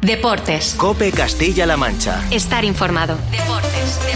Deportes. COPE Castilla-La Mancha. Estar informado. Deportes.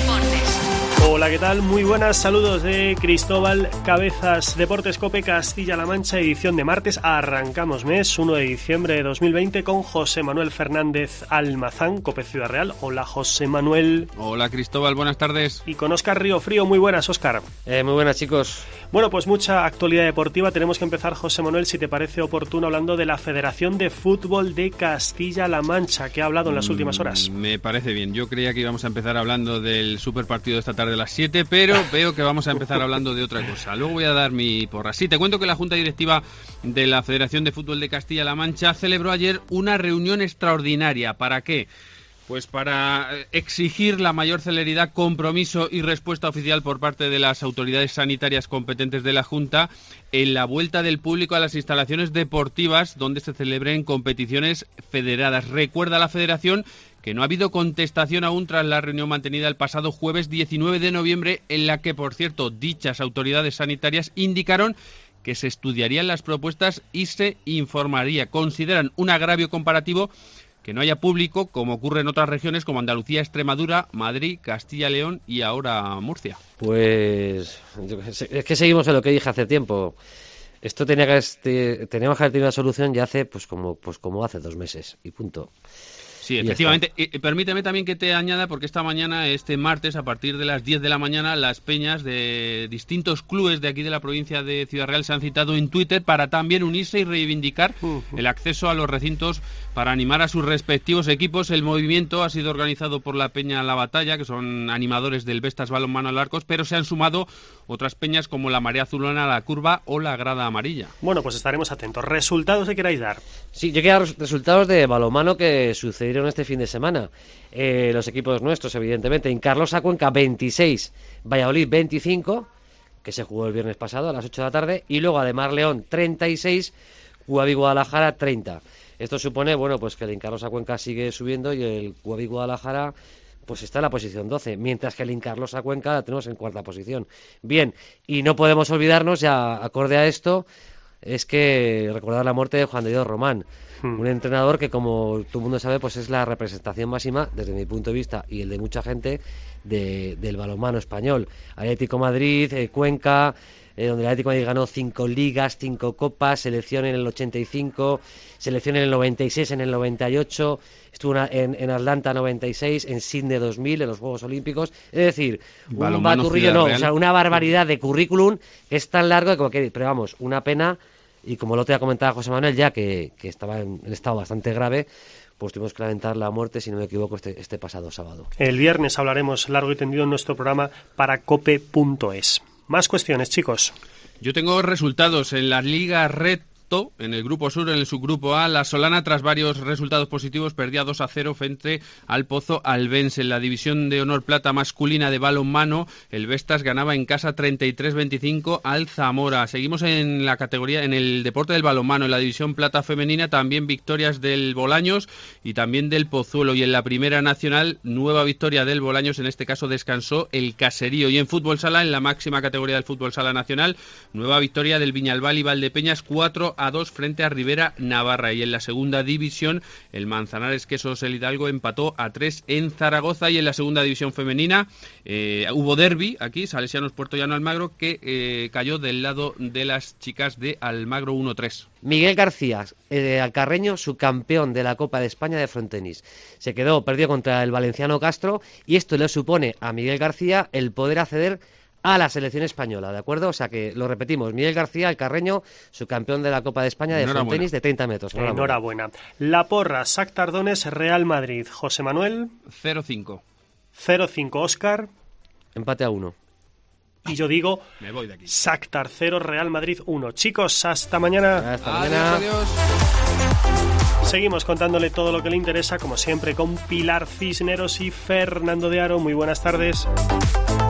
Hola, ¿qué tal? Muy buenas, saludos de Cristóbal Cabezas. Deportes COPE Castilla-La Mancha, edición de martes. Arrancamos mes 1 de diciembre de 2020 con José Manuel Fernández Almazán, COPE Ciudad Real. Hola, José Manuel. Hola, Cristóbal, buenas tardes. Y con Óscar Riofrío. Muy buenas, Óscar. Muy buenas, chicos. Bueno, pues mucha actualidad deportiva. Tenemos que empezar, José Manuel, si te parece oportuno, hablando de la Federación de Fútbol de Castilla-La Mancha, que ha hablado en las últimas horas. Me parece bien. Yo creía que íbamos a empezar hablando del superpartido de esta tarde a las 7, pero veo que vamos a empezar hablando de otra cosa. Luego voy a dar mi porra. Sí, te cuento que la Junta Directiva de la Federación de Fútbol de Castilla-La Mancha celebró ayer una reunión extraordinaria. ¿Para qué? Pues para exigir la mayor celeridad, compromiso y respuesta oficial por parte de las autoridades sanitarias competentes de la Junta en la vuelta del público a las instalaciones deportivas donde se celebren competiciones federadas. Recuerda la Federación que no ha habido contestación aún tras la reunión mantenida el pasado jueves 19 de noviembre, en la que, por cierto, dichas autoridades sanitarias indicaron que se estudiarían las propuestas y se informaría. Consideran un agravio comparativo que no haya público, como ocurre en otras regiones como Andalucía, Extremadura, Madrid, Castilla y León y ahora Murcia. Pues es que seguimos en lo que dije hace tiempo. Esto teníamos que haber tenido una solución ya hace pues como hace 2 meses y punto. Sí, efectivamente. Permíteme también que te añada, porque esta mañana, este martes, a partir de las 10 de la mañana, las peñas de distintos clubes de aquí de la provincia de Ciudad Real se han citado en Twitter para también unirse y reivindicar el acceso a los recintos para animar a sus respectivos equipos. El movimiento ha sido organizado por la Peña La Batalla, que son animadores del Vestas Balonmano Alarcos, pero se han sumado otras peñas como la Marea Azulona, la Curva o la Grada Amarilla. Bueno, pues estaremos atentos. ¿Resultados que queráis dar? Sí, yo quiero resultados de balonmano que sucedieron este fin de semana. Los equipos nuestros, evidentemente. Incarlosa Cuenca 26, Valladolid 25, que se jugó el viernes pasado a las 8 de la tarde, y luego Ademar León 36, Guavi Guadalajara 30. Esto supone, bueno, pues que el Incarlosa Cuenca sigue subiendo y el Guavi Guadalajara pues está en la posición 12, mientras que el Incarlosa Cuenca la tenemos en 4ª posición. Bien, y no podemos olvidarnos, ya acorde a esto, es que recordar la muerte de Juan de Dios Román, un entrenador que, como todo el mundo sabe, pues es la representación máxima, desde mi punto de vista y el de mucha gente, del balonmano español. Atlético Madrid, Cuenca, donde el Atlético Madrid ganó 5 ligas, 5 copas, selección en el 85, selección en el 96, en el 98, estuvo en Atlanta 96, en Sydney 2000, en los Juegos Olímpicos. Es decir, un baturrillo, o sea, una barbaridad de currículum que es tan largo que como que, pero vamos, una pena. Y como lo te ha comentado José Manuel, ya que estaba en estado bastante grave, pues tuvimos que lamentar la muerte, si no me equivoco, este pasado sábado. El viernes hablaremos largo y tendido en nuestro programa para cope.es. Más cuestiones, chicos. Yo tengo resultados en la Liga Red. En el Grupo Sur, en el subgrupo A, la Solana, tras varios resultados positivos, perdía 2-0 frente al Pozo Albense. En la división de honor plata masculina de balonmano, el Vestas ganaba en casa 33-25 al Zamora. Seguimos en la categoría, en el deporte del balonmano, en la división plata femenina, también victorias del Bolaños y también del Pozuelo. Y en la primera nacional, nueva victoria del Bolaños, en este caso descansó el Caserío. Y en fútbol sala, en la máxima categoría del fútbol sala nacional, nueva victoria del Viñalbal y Valdepeñas, 4-2 frente a Rivera Navarra. Y en la segunda división, el Manzanares Quesos El Hidalgo empató a 3 en Zaragoza. Y en la segunda división femenina hubo derbi aquí, Salesianos Puerto Llano Almagro, que cayó del lado de las chicas de Almagro 1-3. Miguel García, alcarreño, subcampeón de la Copa de España de frontenis. Perdió contra el valenciano Castro, y esto le supone a Miguel García el poder acceder a la selección española, ¿de acuerdo? O sea que, lo repetimos, Miguel García, el carreño, subcampeón de la Copa de España de frontenis de 30 metros. Enhorabuena. La porra, Shakhtar Donetsk, Real Madrid. José Manuel. 0-5. 0-5, Óscar. Empate a 1. Y yo digo, me voy de aquí. Shakhtar 0, Real Madrid 1. Chicos, hasta mañana. Hasta mañana. Adiós. Seguimos contándole todo lo que le interesa, como siempre, con Pilar Cisneros y Fernando de Aro. Muy buenas tardes.